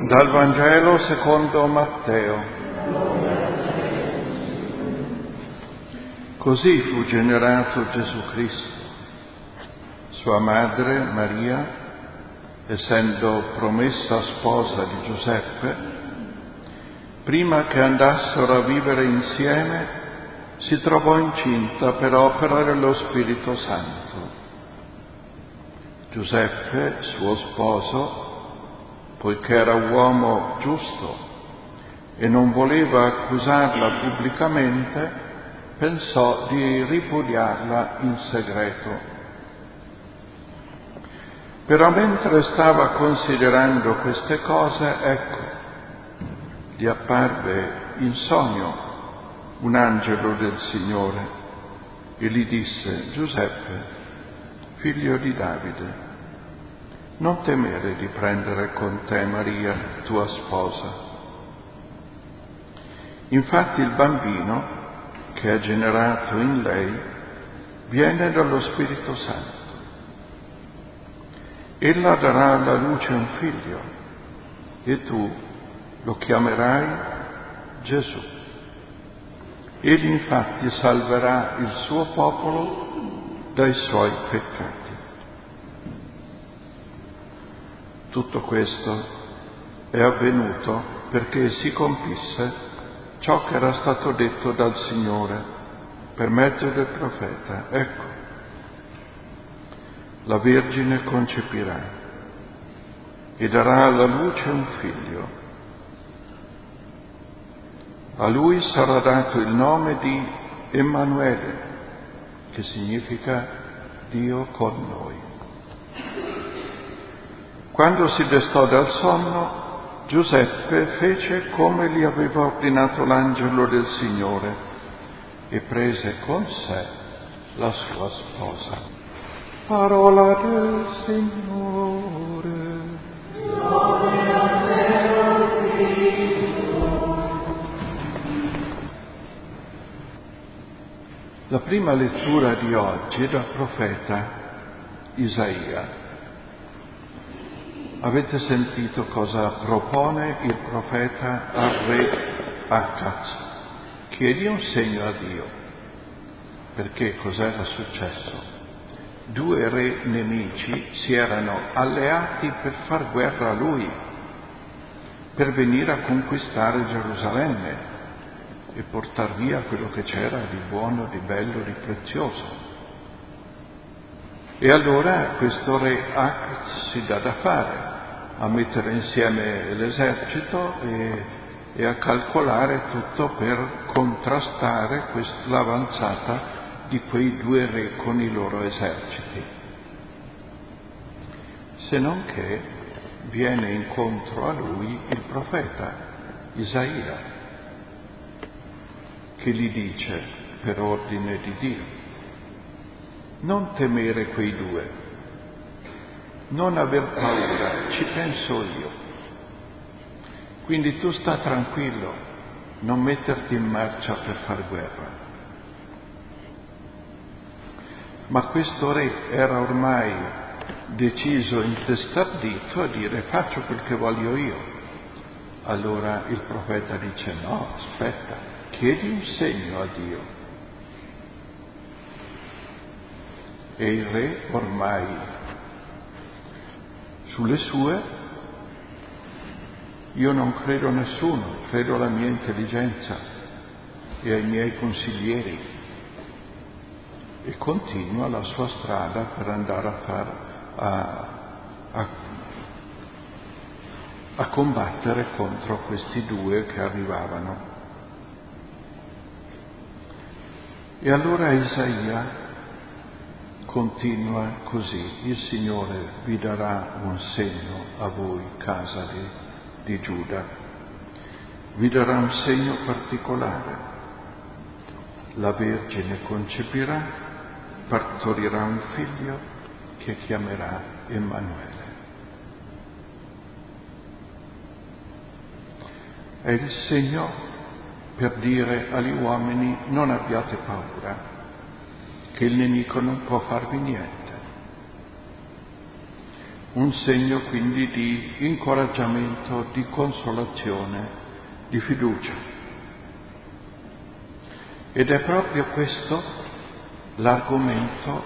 Dal Vangelo secondo Matteo. Così fu generato Gesù Cristo. Sua madre, Maria, essendo promessa sposa di Giuseppe, prima che andassero a vivere insieme, si trovò incinta per opera dello Spirito Santo. Giuseppe, suo sposo, poiché era uomo giusto e non voleva accusarla pubblicamente, pensò di ripudiarla in segreto. Però mentre stava considerando queste cose, ecco, gli apparve in sogno un angelo del Signore e gli disse: Giuseppe, figlio di Davide, non temere di prendere con te Maria, tua sposa. Infatti il bambino che è generato in lei viene dallo Spirito Santo. Ella darà alla luce un figlio e tu lo chiamerai Gesù. Egli infatti salverà il suo popolo dai suoi peccati. Tutto questo è avvenuto perché si compisse ciò che era stato detto dal Signore per mezzo del profeta. Ecco, la Vergine concepirà e darà alla luce un figlio. A lui sarà dato il nome di Emanuele, che significa Dio con noi. Quando si destò dal sonno, Giuseppe fece come gli aveva ordinato l'angelo del Signore e prese con sé la sua sposa. Parola del Signore. La prima lettura di oggi è dal profeta Isaia. Avete sentito cosa propone il profeta al re Acaz? Chiedi un segno a Dio. Perché cos'era successo? 2 re nemici si erano alleati per far guerra a lui, per venire a conquistare Gerusalemme e portar via quello che c'era di buono, di bello, di prezioso. E allora questo re Acaz si dà da fare a mettere insieme l'esercito e a calcolare tutto per contrastare l'avanzata di quei 2 re con i loro eserciti. Se non che viene incontro a lui il profeta Isaia, che gli dice per ordine di Dio: non temere quei 2, non aver paura, ci penso io. Quindi tu sta tranquillo, non metterti in marcia per far guerra. Ma questo re era ormai deciso, intestardito a dire: faccio quel che voglio io. Allora il profeta dice: no, aspetta, chiedi un segno a Dio. E il re ormai sulle sue: io non credo a nessuno, credo alla mia intelligenza e ai miei consiglieri, e continua la sua strada per andare a combattere contro questi 2 che arrivavano. E allora Isaia continua così: il Signore vi darà un segno a voi, casa di Giuda, vi darà un segno particolare. La Vergine concepirà, partorirà un figlio che chiamerà Emanuele. È il segno per dire agli uomini: non abbiate paura, che il nemico non può farvi niente. un segno quindi di incoraggiamento, di consolazione, di fiducia. Ed è proprio questo l'argomento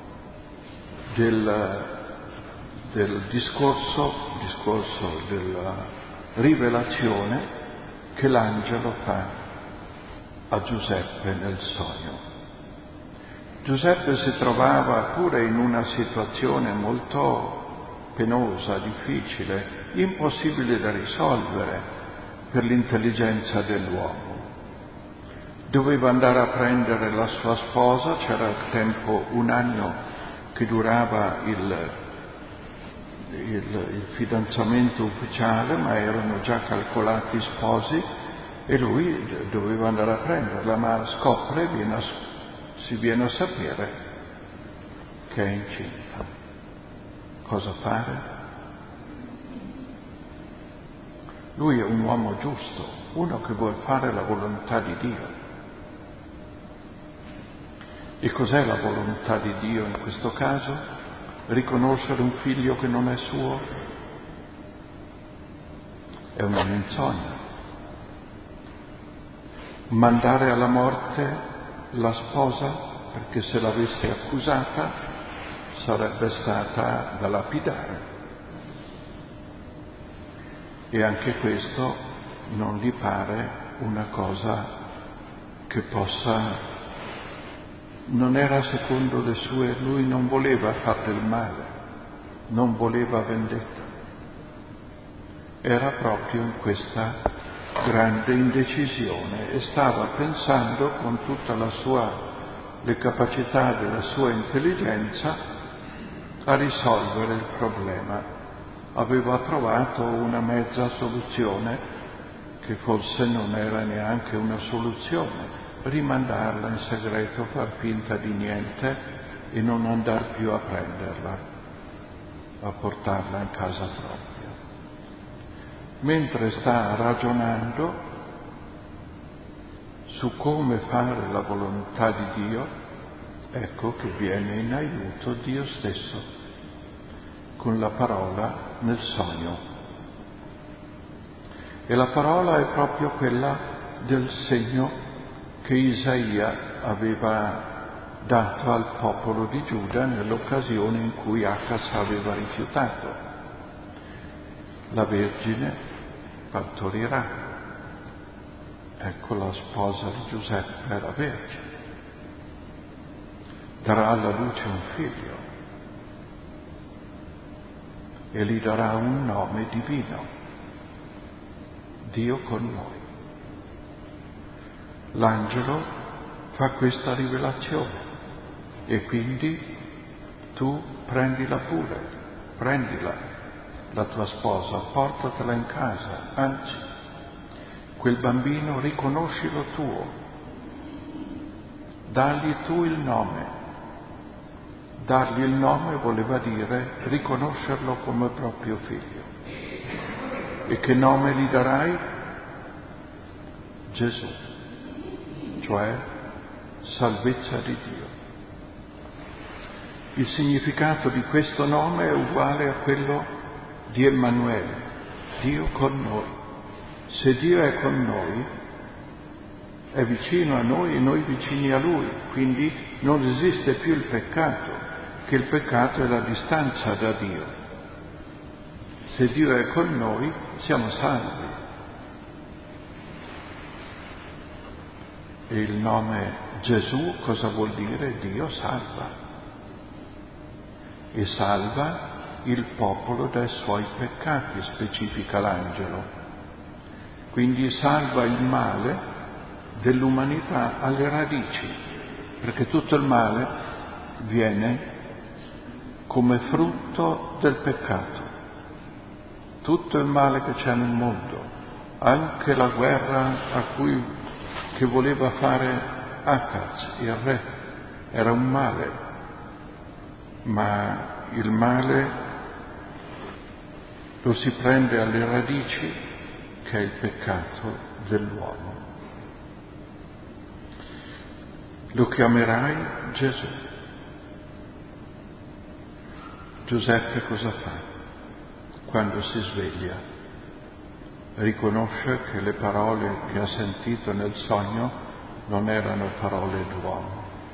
del discorso della rivelazione che l'angelo fa a Giuseppe nel sogno. Giuseppe si trovava pure in una situazione molto penosa, difficile, impossibile da risolvere per l'intelligenza dell'uomo. Doveva andare a prendere la sua sposa, c'era il tempo, un anno che durava il fidanzamento ufficiale, ma erano già calcolati sposi, e lui doveva andare a prenderla, ma scopre, si viene a sapere che è incinta. Cosa fare? Lui è un uomo giusto, uno che vuol fare la volontà di Dio. E cos'è la volontà di Dio in questo caso? Riconoscere un figlio che non è suo? È una menzogna. Mandare alla morte la sposa, perché se l'avesse accusata sarebbe stata da lapidare. E anche questo non gli pare una cosa che possa... Non era secondo le sue, lui non voleva fare del male, non voleva vendetta. Era proprio in questa grande indecisione e stava pensando con tutta le capacità della sua intelligenza a risolvere il problema. Aveva trovato una mezza soluzione che forse non era neanche una soluzione. Rimandarla in segreto, far finta di niente e non andar più a prenderla, a portarla in casa propria. Mentre sta ragionando su come fare la volontà di Dio, ecco che viene in aiuto Dio stesso con la parola nel sogno. E la parola è proprio quella del segno che Isaia aveva dato al popolo di Giuda nell'occasione in cui Acaz aveva rifiutato. La Vergine partorirà. Ecco, la sposa di Giuseppe era vergine. Darà alla luce un figlio e gli darà un nome divino, Dio con noi. L'angelo fa questa rivelazione e quindi tu prendila pure, prendila, la tua sposa, portatela in casa, anzi, quel bambino riconoscilo tuo, dagli tu il nome. Dargli il nome voleva dire riconoscerlo come proprio figlio. E che nome gli darai? Gesù. Cioè salvezza di Dio. Il significato di questo nome è uguale a quello di Emanuele, Dio con noi. Se Dio è con noi, è vicino a noi e noi vicini a Lui, quindi non esiste più il peccato, che il peccato è la distanza da Dio. Se Dio è con noi, siamo salvi. E il nome Gesù cosa vuol dire? Dio salva. E salva il popolo dai suoi peccati, specifica l'angelo. Quindi salva il male dell'umanità alle radici, perché tutto il male viene come frutto del peccato. Tutto il male che c'è nel mondo, anche la guerra che voleva fare Acaz, il re, era un male, ma il male lo si prende alle radici, che è il peccato dell'uomo. Lo chiamerai Gesù. Giuseppe cosa fa? quando si sveglia, riconosce che le parole che ha sentito nel sogno non erano parole d'uomo.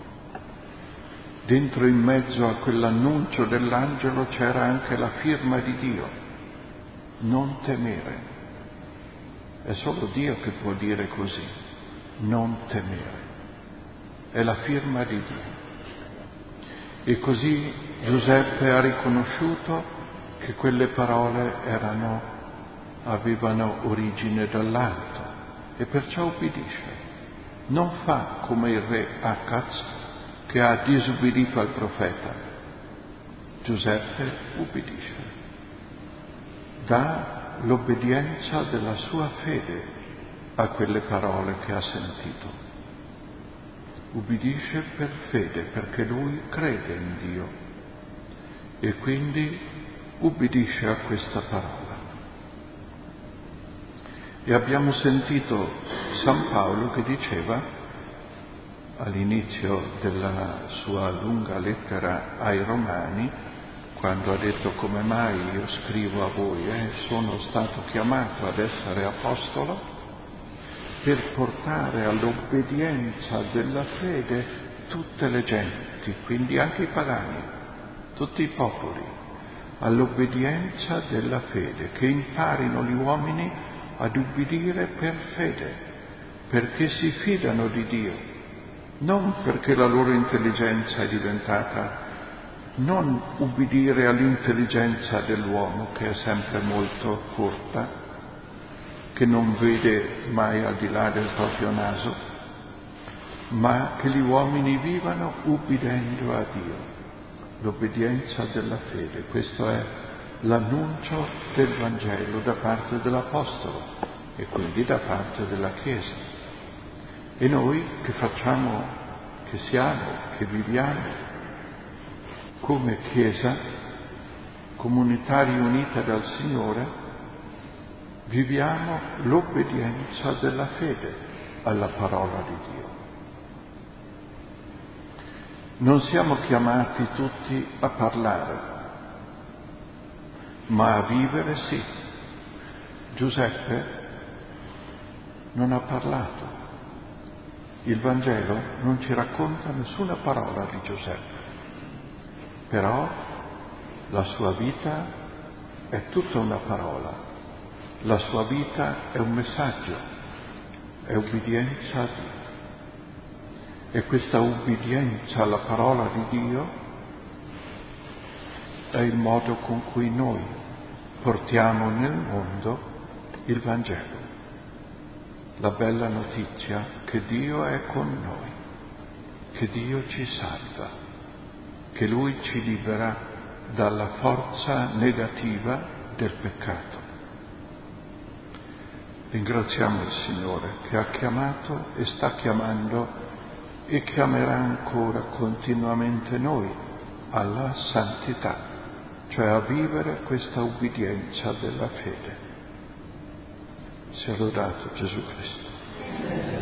Dentro in mezzo a quell'annuncio dell'angelo c'era anche la firma di Dio: non temere. È solo Dio che può dire così: non temere. È la firma di Dio. E così Giuseppe ha riconosciuto che quelle parole avevano origine dall'alto e perciò ubbidisce. Non fa come il re Acaz, che ha disubbidito al profeta. Giuseppe ubbidisce. Dà l'obbedienza della sua fede a quelle parole che ha sentito. Ubbidisce per fede, perché lui crede in Dio e quindi ubbidisce a questa parola. E abbiamo sentito San Paolo che diceva all'inizio della sua lunga lettera ai Romani, quando ha detto: come mai io scrivo a voi, sono stato chiamato ad essere apostolo per portare all'obbedienza della fede tutte le genti, quindi anche i pagani, tutti i popoli, all'obbedienza della fede, che imparino gli uomini ad ubbidire per fede, perché si fidano di Dio, non perché la loro intelligenza è diventata, non ubbidire all'intelligenza dell'uomo che è sempre molto corta, che non vede mai al di là del proprio naso, ma che gli uomini vivano ubbidendo a Dio, l'obbedienza della fede. Questo è l'annuncio del Vangelo da parte dell'Apostolo e quindi da parte della Chiesa. E noi che facciamo, che siamo, che viviamo come Chiesa, comunitaria unita dal Signore, viviamo l'obbedienza della fede alla parola di Dio. Non siamo chiamati tutti a parlare, ma a vivere sì. Giuseppe non ha parlato. Il Vangelo non ci racconta nessuna parola di Giuseppe, però la sua vita è tutta una parola. La sua vita è un messaggio, è ubbidienza a Dio. E questa ubbidienza alla parola di Dio è il modo con cui noi portiamo nel mondo il Vangelo, la bella notizia che Dio è con noi, che Dio ci salva, che Lui ci libera dalla forza negativa del peccato. Ringraziamo il Signore che ha chiamato e sta chiamando e chiamerà ancora continuamente noi alla santità, cioè a vivere questa ubbidienza della fede. Sia lodato Gesù Cristo.